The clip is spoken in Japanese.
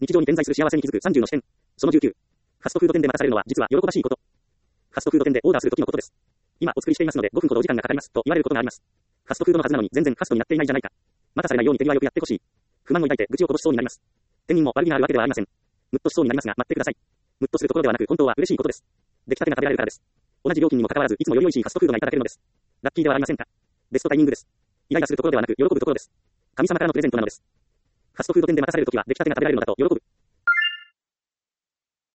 日常に点在する幸せに気づく30の視点。その19。ファストフード店で待たされるのは実は喜ばしいこと。ファストフード店でオーダーする時のことです。今お作りしていますので5分ほどお時間がかかりますと言われることがあります。ファストフードのはずなのに全然ファストになっていないじゃないか。待たされないように手際よくやってほしい。不満を抱いて愚痴をこぼしそうになります。店員も悪気があるわけではありません。ムッとしそうになりますが待ってください。ムッとするところではなく本当は嬉しいことです。出来たてが食べられるからです。同じ料金にもかかわらずいつもより美味しいファストフードがいただけるのです。ラッキーではありませんか。ベストタイミングです。イライラするところではなく喜ぶところです。神様からのプレゼントなのです。ファストフード店で待たされるときは出来たてが食べられるのだと喜ぶ。